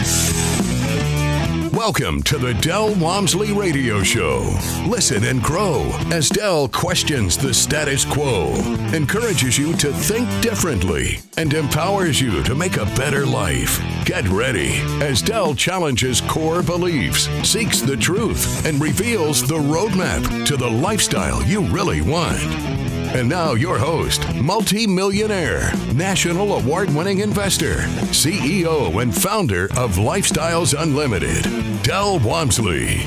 Welcome to the Del Walmsley Radio Show. Listen and grow as Del questions the status quo, encourages you to think differently, and empowers you to make a better life. Get ready as Del challenges core beliefs, seeks the truth, and reveals the roadmap to the lifestyle you really want. And now your host, multi-millionaire, national award-winning investor, CEO and founder of Lifestyles Unlimited, Del Walmsley.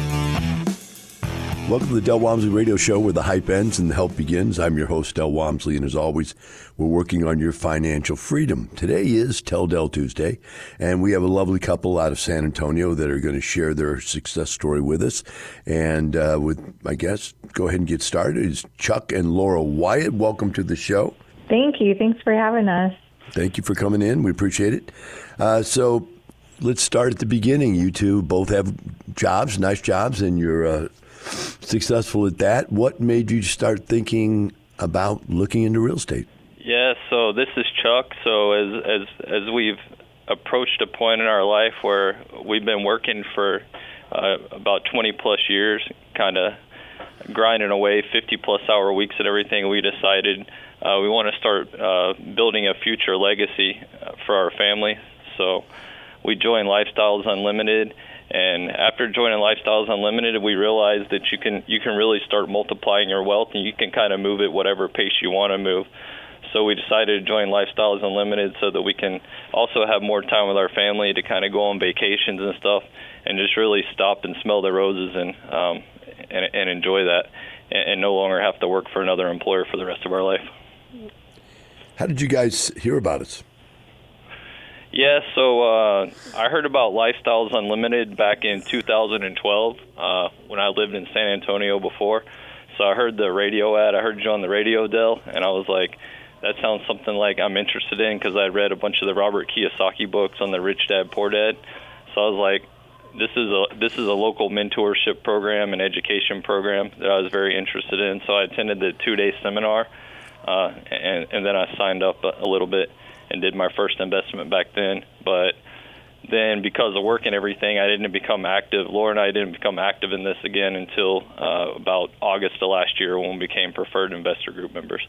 Welcome to the Del Walmsley Radio Show, where the hype ends and the help begins. I'm your host, Del Walmsley, and as always, we're working on your financial freedom. Today is Tell Del Tuesday, and we have a lovely couple out of San Antonio that are going to share their success story with us. And with my guests, go ahead and get started. It's Chuck and Laura Wyatt. Welcome to the show. Thank you. Thanks for having us. Thank you for coming in. We appreciate it. So let's start at the beginning. You two both have jobs, nice jobs, and you're successful at that. What made you start thinking about looking into real estate? Yeah, so this is Chuck. So as we've approached a point in our life where we've been working for about 20 plus years, kind of grinding away 50 plus hour weeks and everything, we decided we want to start building a future legacy for our family. So we joined Lifestyles Unlimited. And after joining Lifestyles Unlimited, we realized that you can really start multiplying your wealth, and you can kind of move at whatever pace you want to move. So we decided to join Lifestyles Unlimited so that we can also have more time with our family to kind of go on vacations and stuff, and just really stop and smell the roses and enjoy that, and no longer have to work for another employer for the rest of our life. How did you guys hear about us? Yeah, so I heard about Lifestyles Unlimited back in 2012 when I lived in San Antonio before. So I heard the radio ad. I heard you on the radio, Del, and I was like, that sounds something like I'm interested in, because I read a bunch of the Robert Kiyosaki books on the Rich Dad, Poor Dad. So I was like, this is a local mentorship program and education program that I was very interested in. So I attended the 2-day seminar, and then I signed up a little bit and did my first investment back then. But then because of work and everything, I didn't become active. Laura and I didn't become active in this again until about August of last year, when we became preferred investor group members.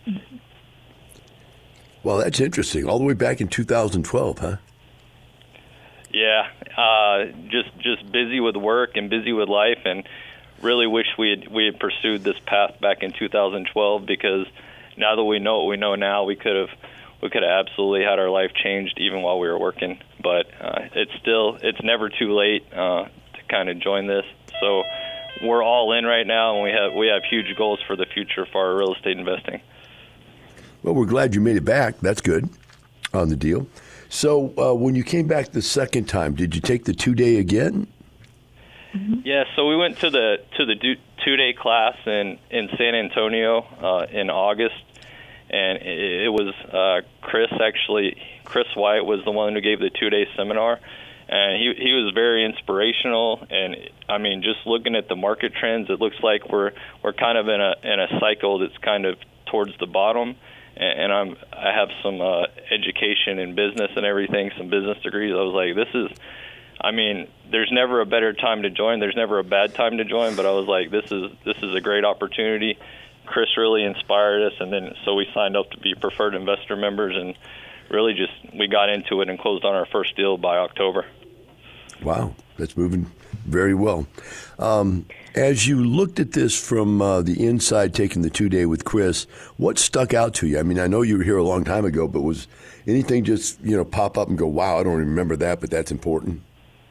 Well, that's interesting. All the way back in 2012, huh? Yeah, just busy with work and busy with life, and really wish we had pursued this path back in 2012, because now that we know what we know now, we could have absolutely had our life changed even while we were working. But it's never too late to kind of join this. So we're all in right now, and we have huge goals for the future for our real estate investing. Well, we're glad you made it back. That's good on the deal. So when you came back the second time, did you take the 2-day again? Yeah, so we went to the 2-day class in San Antonio in August. And it was Chris Wyatt was the one who gave the 2-day seminar. And he was very inspirational. And I mean, just looking at the market trends, it looks like we're kind of in a cycle that's kind of towards the bottom. And I have some education in business and everything, some business degrees. I was like, there's never a better time to join. There's never a bad time to join. But I was like, this is a great opportunity. Chris really inspired us, and then so we signed up to be preferred investor members, and really just we got into it and closed on our first deal by October. Wow, that's moving very well. As you looked at this from the inside, taking the 2-day with Chris, what stuck out to you? I mean, I know you were here a long time ago, but was anything just pop up and go, wow, I don't remember that, but that's important?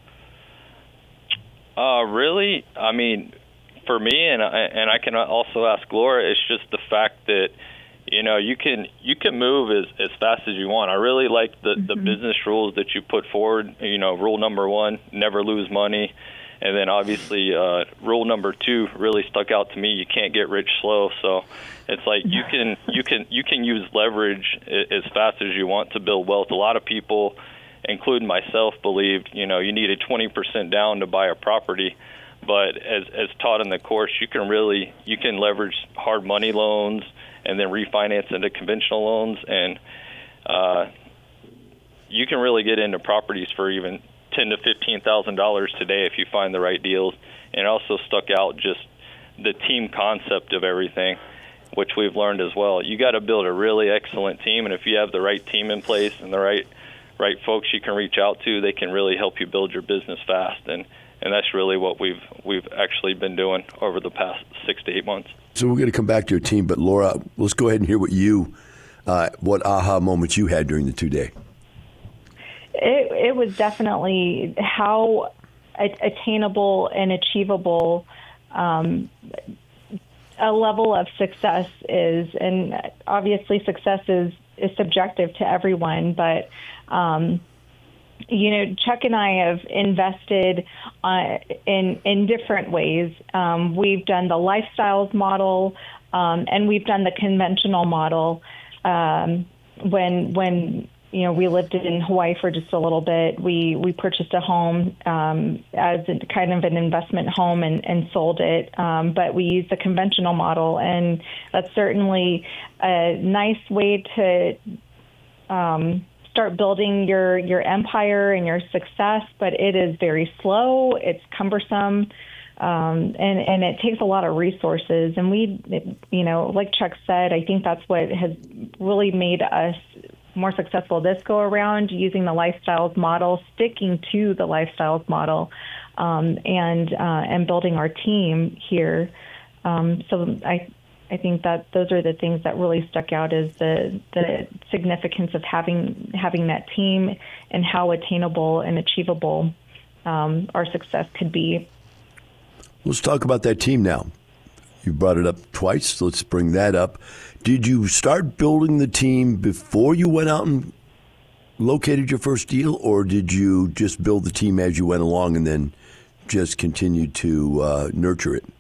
Really, I mean, for me, and I can also ask Laura, it's just the fact that you can move as fast as you want. I really like the business rules that you put forward. Rule number 1, never lose money, and then obviously rule number 2 really stuck out to me. You can't get rich slow. So it's like you can use leverage as fast as you want to build wealth. A lot of people, including myself, believed you needed 20% down to buy a property. But as taught in the course, you can leverage hard money loans and then refinance into conventional loans, and you can really get into properties for even $10,000 to $15,000 today if you find the right deals. And it also stuck out just the team concept of everything, which we've learned as well. You got to build a really excellent team, and if you have the right team in place and the right folks you can reach out to, they can really help you build your business fast. And that's really what we've actually been doing over the past 6 to 8 months. So we're going to come back to your team, but Laura, let's go ahead and hear what aha moments you had during the 2-day. It was definitely how attainable and achievable a level of success is. And obviously success is subjective to everyone, but Chuck and I have invested in different ways. We've done the lifestyles model, and we've done the conventional model. When we lived in Hawaii for just a little bit, we purchased a home as kind of an investment home and sold it. But we used the conventional model, and that's certainly a nice way to start building your empire and your success. But it is very slow. It's cumbersome. And it takes a lot of resources. And like Chuck said, I think that's what has really made us more successful this go around, using the lifestyles model, sticking to the lifestyles model, and building our team here. So I think that those are the things that really stuck out, is the significance of having that team and how attainable and achievable our success could be. Let's talk about that team now. You brought it up twice, so let's bring that up. Did you start building the team before you went out and located your first deal, or did you just build the team as you went along and then just continue to nurture it?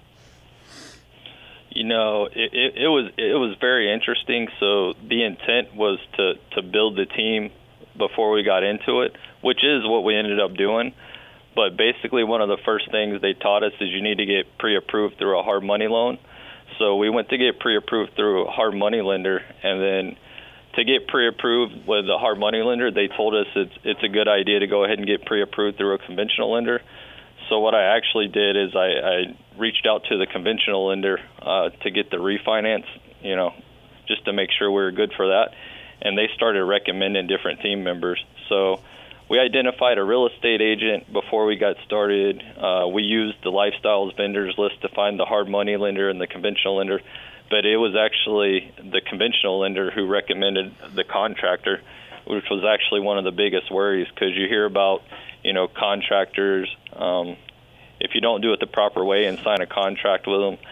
It was very interesting. So the intent was to build the team before we got into it, which is what we ended up doing. But basically, one of the first things they taught us is you need to get pre-approved through a hard money loan. So we went to get pre-approved through a hard money lender, and then to get pre-approved with a hard money lender, they told us it's a good idea to go ahead and get pre-approved through a conventional lender. So what I actually did is I reached out to the conventional lender to get the refinance, just to make sure we were good for that. And they started recommending different team members. So we identified a real estate agent before we got started. We used the lifestyles vendors list to find the hard money lender and the conventional lender. But it was actually the conventional lender who recommended the contractor, which was actually one of the biggest worries, because you hear about, contractors. If you don't do it the proper way and sign a contract with them,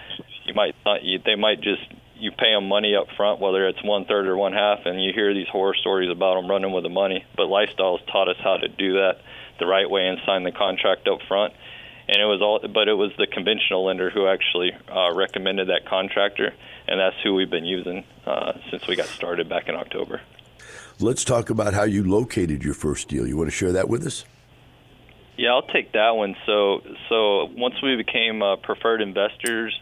you pay them money up front, whether it's 1/3 or 1/2, and you hear these horror stories about them running with the money. But Lifestyles taught us how to do that the right way and sign the contract up front. And it was the conventional lender who actually recommended that contractor, and that's who we've been using since we got started back in October. Let's talk about how you located your first deal. You want to share that with us? Yeah, I'll take that one. So once we became preferred investors,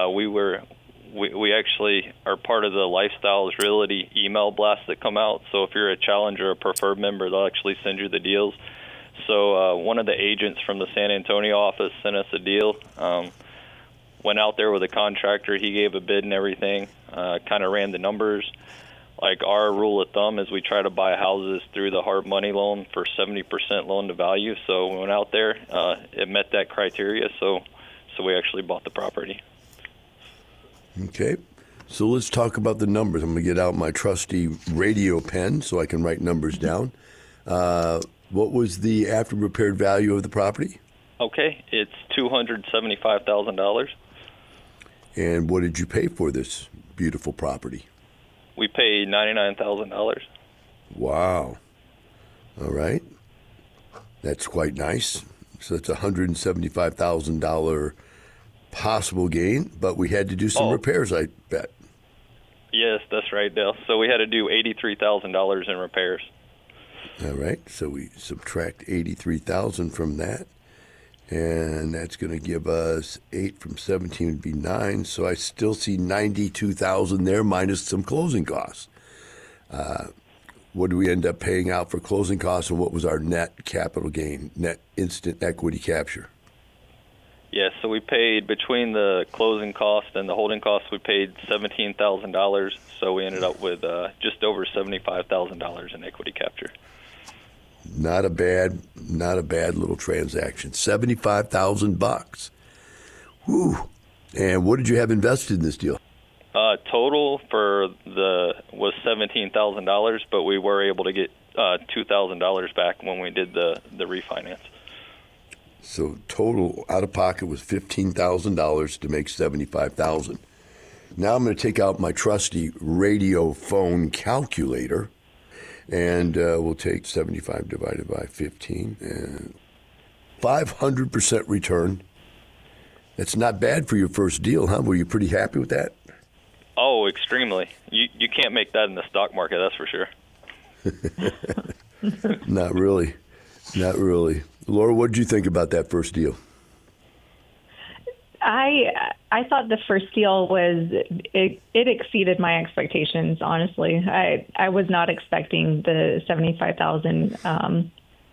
we actually are part of the Lifestyles Realty email blasts that come out. So if you're a challenger or a preferred member, they'll actually send you the deals. So one of the agents from the San Antonio office sent us a deal. Went out there with a contractor. He gave a bid and everything, kind of ran the numbers. Like, our rule of thumb is we try to buy houses through the hard money loan for 70% loan to value. So we went out there. It met that criteria, so we actually bought the property. Okay. So let's talk about the numbers. I'm going to get out my trusty radio pen so I can write numbers down. What was the after-repaired value of the property? Okay. It's $275,000. And what did you pay for this beautiful property? We paid $99,000. Wow. All right. That's quite nice. So that's $175,000 possible gain, but we had to do some repairs, I bet. Yes, that's right, Dale. So we had to do $83,000 in repairs. All right. So we subtract $83,000 from that, and that's going to give us 8 from 17 would be 9. So I still see $92,000 there minus some closing costs. what did we end up paying out for closing costs, and what was our net capital gain, net instant equity capture? Yes, so we paid, between the closing cost and the holding costs, we paid $17,000. So we ended up with just over $75,000 in equity capture. Not a bad little transaction. $75,000. Whew. And what did you have invested in this deal? Total was $17,000, but we were able to get $2,000 back when we did the refinance. So total out of pocket was $15,000 to make $75,000. Now I'm going to take out my trusty radio phone calculator, and we'll take 75 divided by 15, and 500% return. That's not bad for your first deal, huh? Were you pretty happy with that? Oh, extremely. You can't make that in the stock market, that's for sure. Not really. Laura, what did you think about that first deal? I thought the first deal it exceeded my expectations. Honestly, I was not expecting the $75,000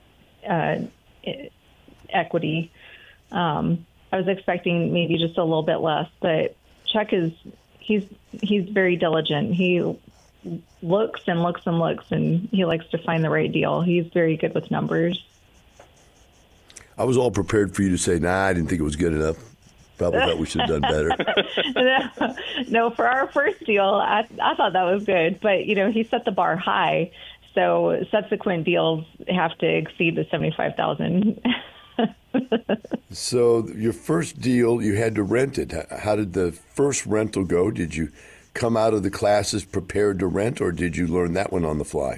equity. I was expecting maybe just a little bit less, but Chuck he's very diligent. He looks and looks and looks, and he likes to find the right deal. He's very good with numbers. I was all prepared for you to say, nah, I didn't think it was good enough. Probably thought we should have done better. No, for our first deal, I thought that was good. But, he set the bar high, so subsequent deals have to exceed the $75,000. So your first deal, you had to rent it. How did the first rental go? Did you come out of the classes prepared to rent, or did you learn that one on the fly?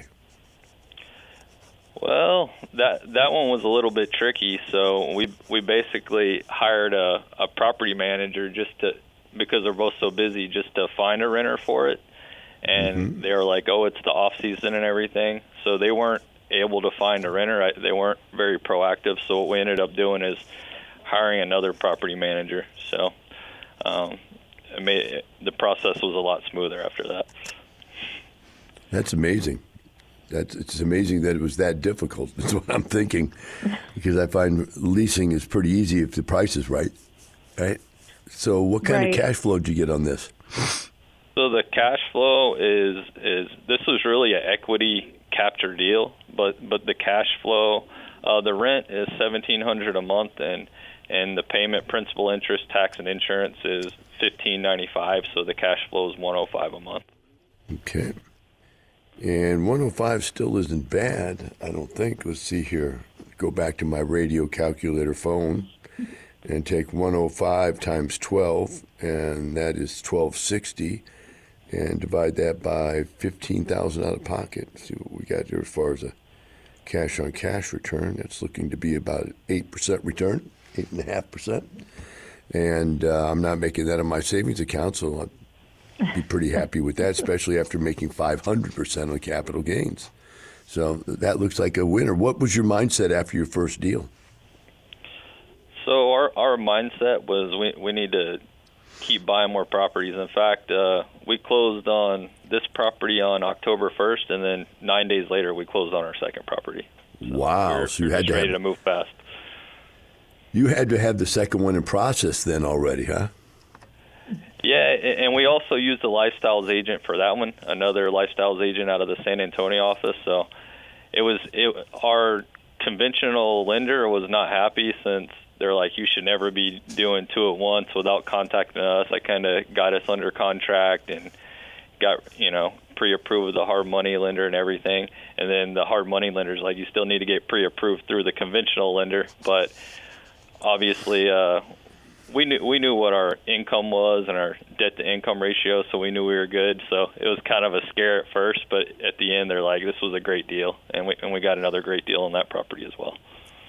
Well, that one was a little bit tricky. So we basically hired a property manager because they're both so busy, just to find a renter for it. And they were like, oh, it's the off season and everything. So they weren't able to find a renter. They weren't very proactive. So what we ended up doing is hiring another property manager. So the process was a lot smoother after that. That's amazing. It's amazing that it was that difficult. That's what I'm thinking, because I find leasing is pretty easy if the price is right. So what kind of cash flow did you get on this? So the cash flow is this was really an equity capture deal, but the cash flow, the rent is $1,700 a month, and the payment, principal, interest, tax, and insurance is $1,595. So the cash flow is $105 a month. Okay. And 105 still isn't bad, I don't think. Let's see here. Go back to my radio calculator phone and take 105 times 12, and that is $1,260, and divide that by 15,000 out of pocket. See what we got here as far as a cash-on-cash return. That's looking to be about 8% return, 8.5%. And I'm not making that on my savings account, so I'd be pretty happy with that, especially after making 500% on capital gains. So that looks like a winner. What was your mindset after your first deal? So our mindset was we need to keep buying more properties. In fact, we closed on this property on October 1st, and then 9 days later we closed on our second property. Wow! So you had to move fast. You had to have the second one in process then already, huh? Yeah, and we also used a lifestyles agent for that one, another lifestyles agent out of the San Antonio office. So our conventional lender was not happy, since they're like, you should never be doing two at once without contacting us. I kind of got us under contract and got, pre-approved with the hard money lender and everything. And then the hard money lender's like, you still need to get pre-approved through the conventional lender. But obviously, we knew what our income was and our debt-to-income ratio, so we knew we were good. So it was kind of a scare at first, but at the end, they're like, this was a great deal, and we got another great deal on that property as well.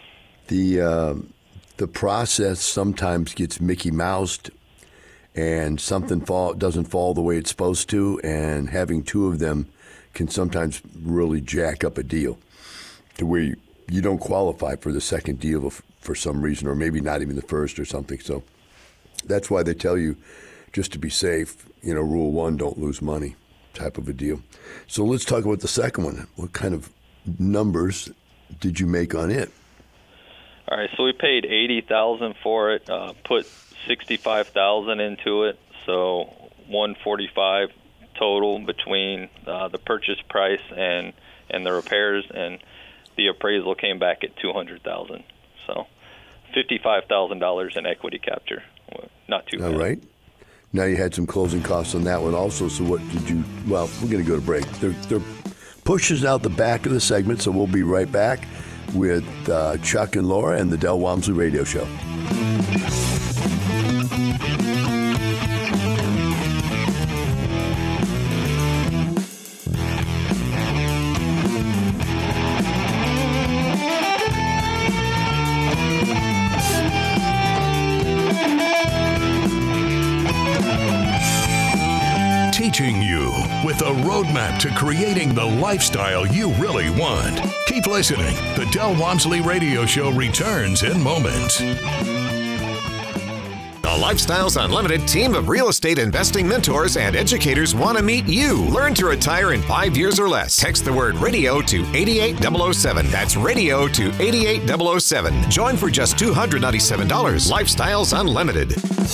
The process sometimes gets Mickey Moused, and something doesn't fall the way it's supposed to, and having two of them can sometimes really jack up a deal to where you don't qualify for the second deal for some reason, or maybe not even the first or something. So that's why they tell you, just to be safe, rule one, don't lose money. type of a deal. So let's talk about the second one. What kind of numbers did you make on it? All right, so we paid $80,000 for it, put $65,000 into it, so $145,000 total between the purchase price and the repairs, and the appraisal came back at $200,000. So $55,000 in equity capture, not too bad. All right. Now you had some closing costs on that one also. So what did you? Well, we're going to go to break. They're pushes out the back of the segment, so we'll be right back with Chuck and Laura and the Del Walmsley Radio Show. Teaching you with a roadmap to creating the lifestyle you really want. Keep listening. The Del Walmsley Radio Show returns in moments. The Lifestyles Unlimited team of real estate investing mentors and educators want to meet you. Learn to retire in 5 years or less. Text the word radio to 88007. That's radio to 88007. Join for just $297. Lifestyles Unlimited.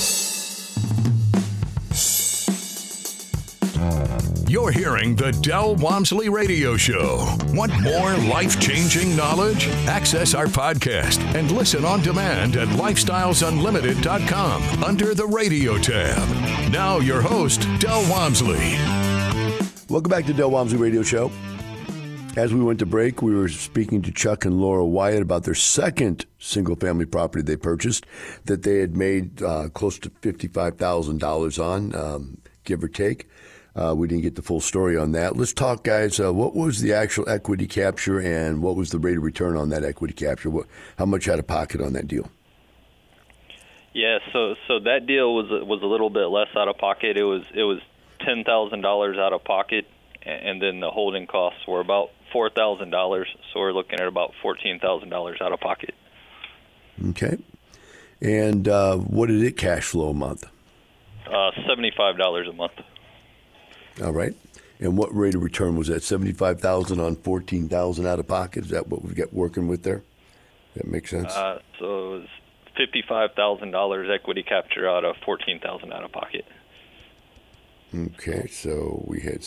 You're hearing the Del Walmsley Radio Show. Want more life-changing knowledge? Access our podcast and listen on demand at lifestylesunlimited.com under the radio tab. Now your host, Del Walmsley. Welcome back to Del Walmsley Radio Show. As we went to break, we were speaking to Chuck and Laura Wyatt about their second single-family property they purchased that they had made close to $55,000 on, give or take. We didn't get the full story on that. Let's talk, guys. What was the actual equity capture, and what was the rate of return on that equity capture? How much out of pocket on that deal? Yeah, so that deal was a little bit less out of pocket. It was $10,000 out of pocket, and then the holding costs were about $4,000. So we're looking at about $14,000 out of pocket. Okay. And what did it cash flow a month? $75 a month. All right. And what rate of return was that? $75,000 on $14,000 out of pocket? Is that what we've got working with there? That makes sense? So it was $55,000 equity capture out of $14,000 out of pocket. Okay, so we had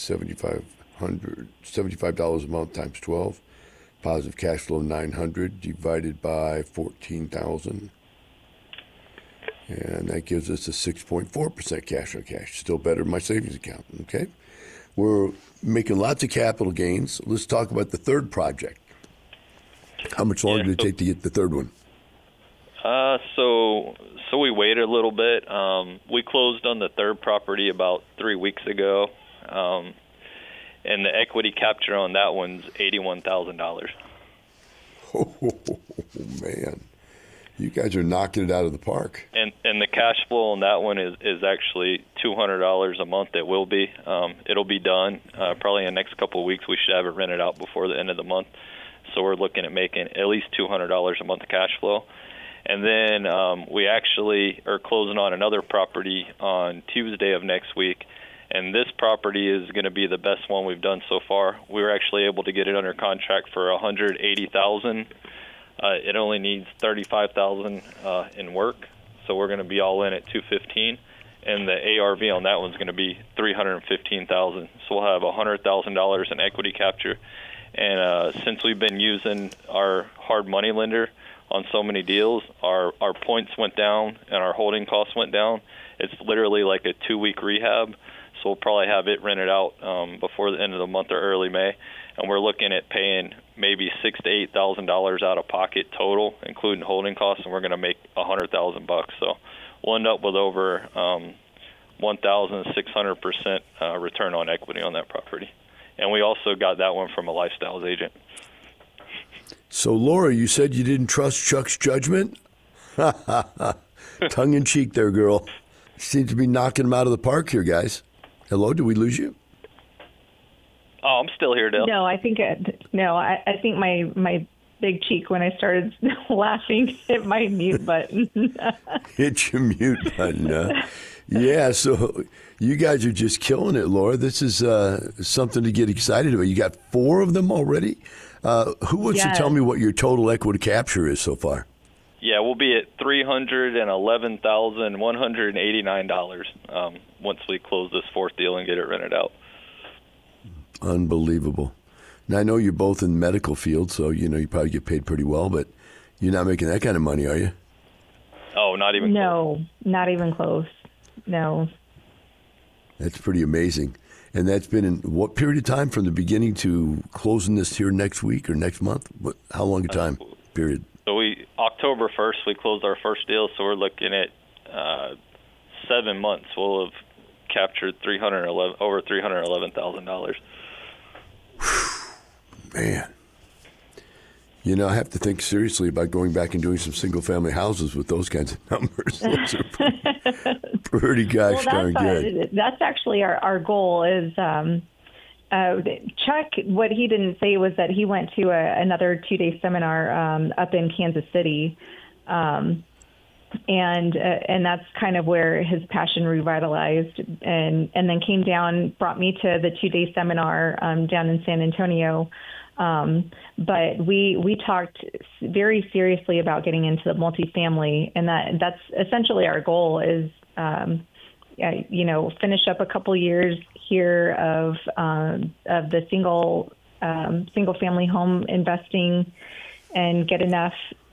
$75 a month times 12. Positive cash flow $900 divided by 14,000. And that gives us a 6.4% cash on cash. Still better than my savings account, okay? We're making lots of capital gains. Let's talk about the third project. How much longer did it take to get the third one? So we waited a little bit. We closed on the third property about 3 weeks ago. And the equity capture on that one's $81,000. Oh, man. You guys are knocking it out of the park. And the cash flow on that one is actually $200 a month. It will be. It'll be done probably in the next couple of weeks. We should have it rented out before the end of the month. So we're looking at making at least $200 a month of cash flow. And then we actually are closing on another property on Tuesday of next week. And this property is going to be the best one we've done so far. We were actually able to get it under contract for $180,000. It only needs $35,000 in work, so we're going to be all in at $215,000, and the ARV on that one's going to be $315,000. So we'll have $100,000 in equity capture. And since we've been using our hard money lender on so many deals, our points went down and our holding costs went down. It's literally like a 2-week rehab. So we'll probably have it rented out before the end of the month or early May. And we're looking at paying maybe $6,000 to $8,000 out of pocket total, including holding costs, and we're going to make $100,000. So we'll end up with over 1,600% return on equity on that property. And we also got that one from a Lifestyles agent. So, Laura, you said you didn't trust Chuck's judgment? Tongue in cheek there, girl. Seems to be knocking him out of the park here, guys. Hello, did we lose you? Oh, I'm still here, Dale. No, I think I think my big cheek when I started laughing hit my mute button. Hit your mute button. Yeah, so you guys are just killing it, Laura. This is something to get excited about. You got 4 of them already. Who wants to tell me what your total equity capture is so far? Yeah, we'll be at $311,189 once we close this 4th deal and get it rented out. Unbelievable. Now, I know you're both in the medical field, so you probably get paid pretty well, but you're not making that kind of money, are you? Oh, not even close. No, not even close. No. That's pretty amazing. And that's been in what period of time from the beginning to closing this here next week or next month? How long a time period? So October 1st, we closed our first deal, so we're looking at 7 months. We'll have captured over $311,000. Man. I have to think seriously about going back and doing some single-family houses with those kinds of numbers. Those are pretty gosh darn good. That's actually our goal is Chuck, what he didn't say was that he went to another 2-day seminar up in Kansas City, and that's kind of where his passion revitalized, and then came down, brought me to the 2-day seminar down in San Antonio. But we talked very seriously about getting into the multifamily, and that's essentially our goal is, finish up a couple years here of the single family home investing, and get enough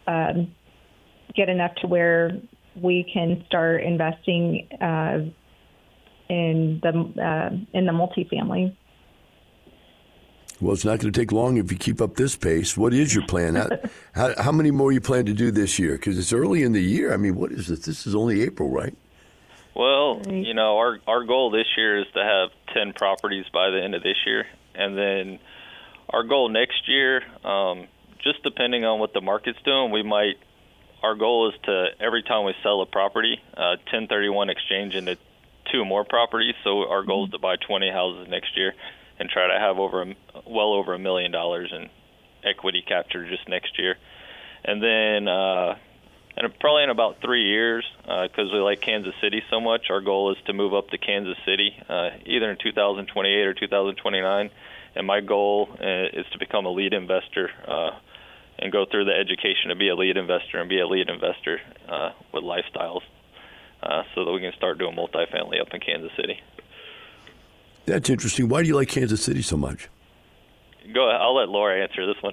to where we can start investing in the multifamily. Well, it's not going to take long if you keep up this pace. What is your plan? How many more you plan to do this year? Because it's early in the year. I mean, what is this? This is only April, right? Well, our goal this year is to have 10 properties by the end of this year. And then our goal next year, just depending on what the market's doing, our goal is to, every time we sell a property, 1031 exchange into 2 more properties. So our goal is to buy 20 houses next year and try to have well over $1 million in equity capture just next year. And then and probably in about 3 years, because we like Kansas City so much, our goal is to move up to Kansas City, either in 2028 or 2029. And my goal is to become a lead investor and go through the education to be a lead investor and be a lead investor with lifestyles so that we can start doing multifamily up in Kansas City. That's interesting. Why do you like Kansas City so much? Go ahead. I'll let Laura answer this one.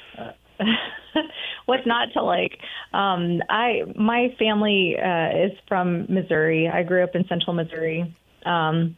What's not to like? My family is from Missouri. I grew up in Central Missouri, and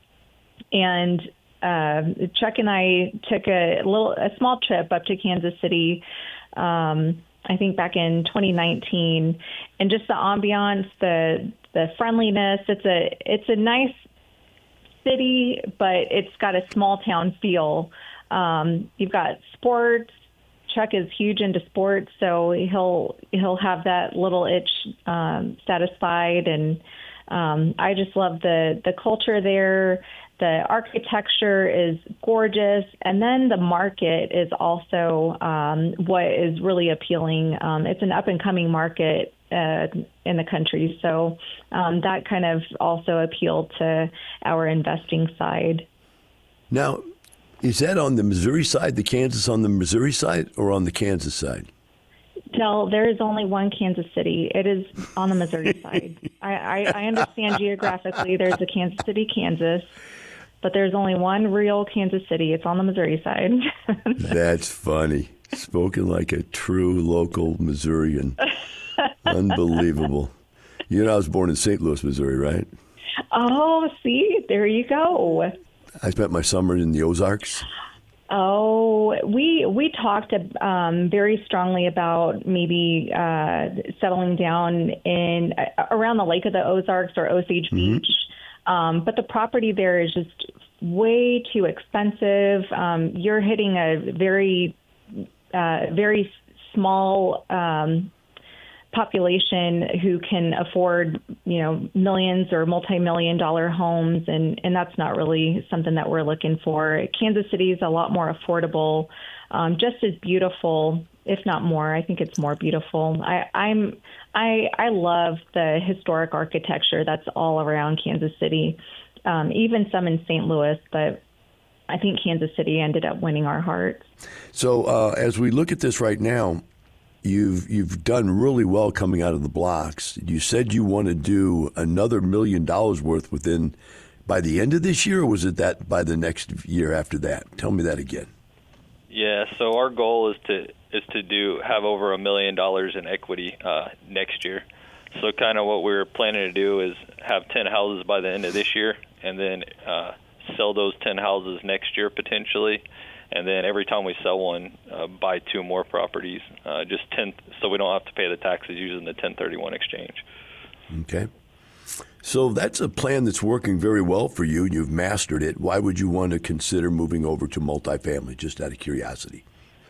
Chuck and I took a small trip up to Kansas City. I think back in 2019, and just the ambiance, the friendliness. It's a nice city, but it's got a small town feel. You've got sports. Chuck is huge into sports, so he'll have that little itch satisfied, and I just love the culture there. The architecture is gorgeous, and then the market is also what is really appealing. It's an up-and-coming market in the country, so that kind of also appealed to our investing side. Now, is that on the Missouri side, the Kansas on the Missouri side, or on the Kansas side? No, there is only one Kansas City. It is on the Missouri side. I understand geographically there's a Kansas City, Kansas, but there's only one real Kansas City. It's on the Missouri side. That's funny. Spoken like a true local Missourian. Unbelievable. You know, I was born in St. Louis, Missouri, right? Oh, see, there you go. I spent my summer in the Ozarks. Oh, we talked very strongly about maybe settling down in around the Lake of the Ozarks or Osage Beach. But the property there is just way too expensive. You're hitting a very small population who can afford, millions or multi-million-dollar homes, and that's not really something that we're looking for. Kansas City is a lot more affordable, just as beautiful, if not more. I think it's more beautiful. I love the historic architecture that's all around Kansas City, even some in St. Louis, but I think Kansas City ended up winning our hearts. So as we look at this right now, you've done really well coming out of the blocks. You said you want to do another $1 million worth by the end of this year, or was it that by the next year after that? Tell me that again. Yeah, so our goal is to have over $1 million in equity next year. So kind of what we're planning to do is have 10 houses by the end of this year, and then sell those 10 houses next year potentially, and then every time we sell one, buy 2 more properties, just 10, so we don't have to pay the taxes using the 1031 exchange. Okay. So that's a plan that's working very well for you. You've mastered it. Why would you want to consider moving over to multifamily, just out of curiosity?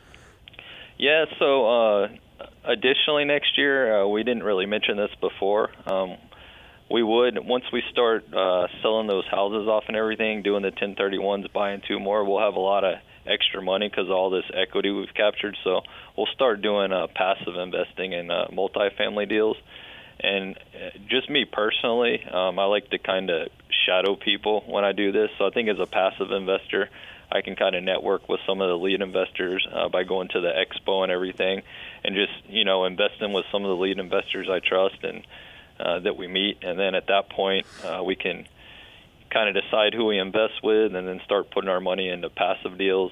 Yeah, so additionally next year, we didn't really mention this before. We would, once we start selling those houses off and everything, doing the 1031s, buying 2 more, we'll have a lot of extra money because of all this equity we've captured. So we'll start doing passive investing in multifamily deals. And just me personally, I like to kind of shadow people when I do this. So I think as a passive investor, I can kind of network with some of the lead investors by going to the expo and everything, and just, investing with some of the lead investors I trust and that we meet. And then at that point, we can kind of decide who we invest with and then start putting our money into passive deals.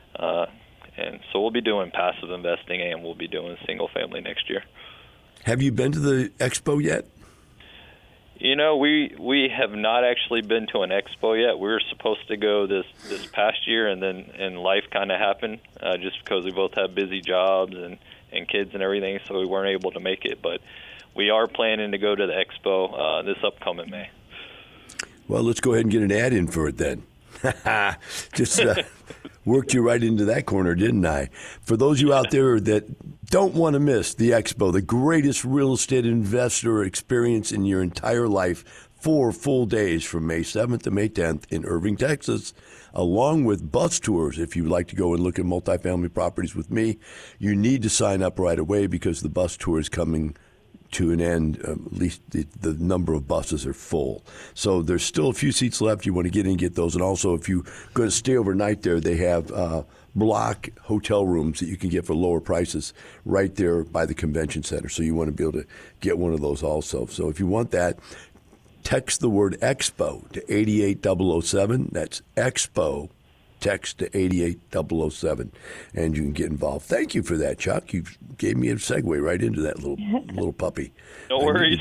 And so we'll be doing passive investing, and we'll be doing single family next year. Have you been to the expo yet? We have not actually been to an expo yet. We were supposed to go this past year, and life kind of happened just because we both have busy jobs and kids and everything, so we weren't able to make it. But we are planning to go to the expo this upcoming May. Well, let's go ahead and get an ad in for it then. Just worked you right into that corner, didn't I? For those of you out there that don't want to miss the expo, the greatest real estate investor experience in your entire life, 4 full days from May 7th to May 10th in Irving, Texas, along with bus tours. If you'd like to go and look at multifamily properties with me, you need to sign up right away because the bus tour is coming to an end. At least the number of buses are full. So there's still a few seats left. You want to get in and get those. And also, if you're going to stay overnight there, they have block hotel rooms that you can get for lower prices right there by the convention center. So you want to be able to get one of those also. So if you want that, text the word EXPO to 88007. That's EXPO. Text to 88007, and you can get involved. Thank you for that, Chuck. You gave me a segue right into that little puppy. No worries.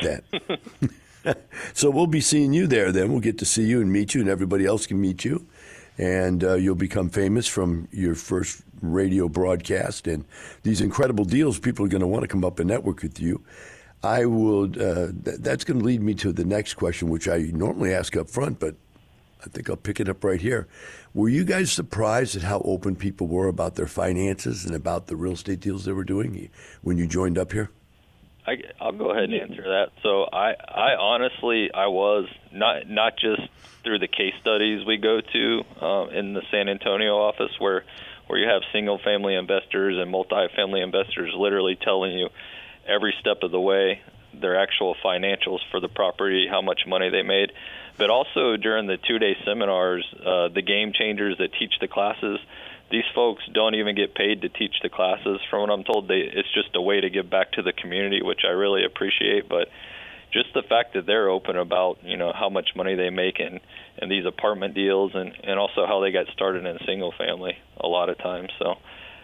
That. So we'll be seeing you there then. We'll get to see you and meet you, and everybody else can meet you. And you'll become famous from your first radio broadcast. And these incredible deals, people are going to want to come up and network with you. I would. That's going to lead me to the next question, which I normally ask up front, but I think I'll pick it up right here. Were you guys surprised at how open people were about their finances and about the real estate deals they were doing when you joined up here? I'll go ahead and answer that. So I honestly, I was not just through the case studies we go to in the San Antonio office where you have single family investors and multifamily investors literally telling you every step of the way their actual financials for the property, how much money they made. But also during the 2-day seminars, the game changers that teach the classes, these folks don't even get paid to teach the classes. From what I'm told, it's just a way to give back to the community, which I really appreciate. But just the fact that they're open about, how much money they make in these apartment deals and also how they got started in single family a lot of times. So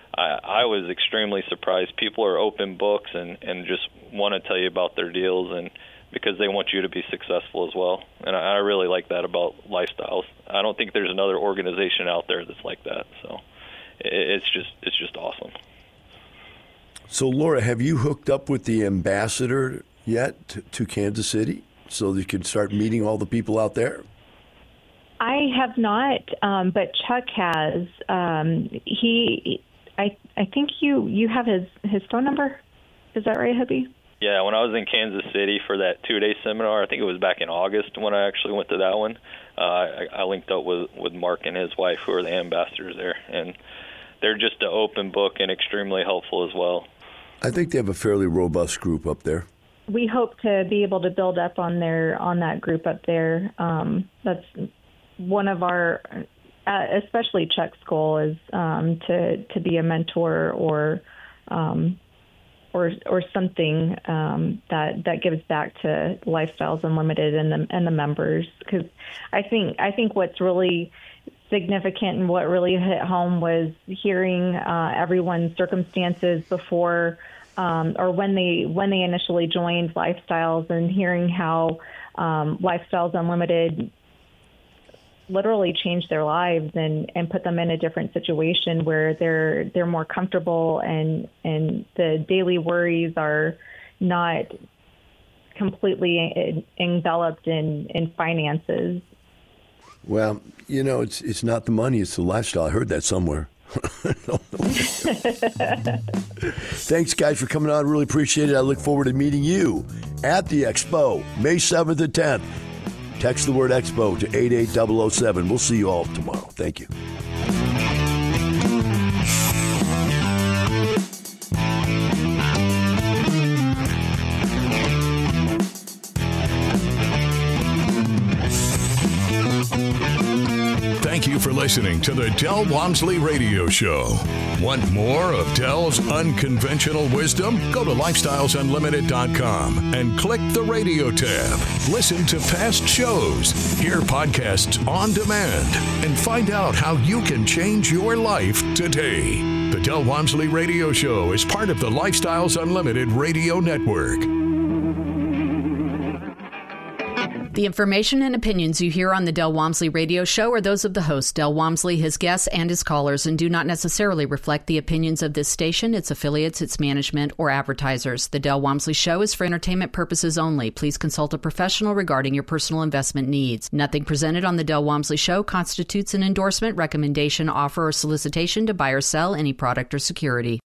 I was extremely surprised. People are open books and just want to tell you about their deals and because they want you to be successful as well. And I really like that about Lifestyles. I don't think there's another organization out there that's like that. So it's just awesome. So, Laura, have you hooked up with the ambassador yet to Kansas City so that you can start meeting all the people out there? I have not, but Chuck has. I think you have his phone number. Is that right, hubby? Yeah, when I was in Kansas City for that 2-day seminar, I think it was back in August when I actually went to that one, I linked up with Mark and his wife, who are the ambassadors there, and they're just an open book and extremely helpful as well. I think they have a fairly robust group up there. We hope to be able to build up on that group up there. That's one of our, especially Chuck's goal is to be a mentor or something that gives back to Lifestyles Unlimited and the members. Because I think what's really significant and what really hit home was hearing everyone's circumstances before or when they initially joined Lifestyles, and hearing how Lifestyles Unlimited literally changed their lives and put them in a different situation where they're more comfortable and the daily worries are not completely enveloped in finances. Well, it's not the money, it's the lifestyle. I heard that somewhere. Thanks, guys, for coming on. Really appreciate it. I look forward to meeting you at the Expo, May 7th and 10th. Text the word Expo to 88007. We'll see you all tomorrow. Thank you. Thank you for listening to the Del Walmsley Radio Show. Want more of Del's unconventional wisdom? Go to lifestylesunlimited.com and click the radio tab. Listen to past shows, hear podcasts on demand, and find out how you can change your life today. The Del Walmsley Radio Show is part of the Lifestyles Unlimited Radio Network. The information and opinions you hear on the Del Walmsley Radio Show are those of the host, Del Walmsley, his guests, and his callers, and do not necessarily reflect the opinions of this station, its affiliates, its management, or advertisers. The Del Walmsley Show is for entertainment purposes only. Please consult a professional regarding your personal investment needs. Nothing presented on the Del Walmsley Show constitutes an endorsement, recommendation, offer, or solicitation to buy or sell any product or security.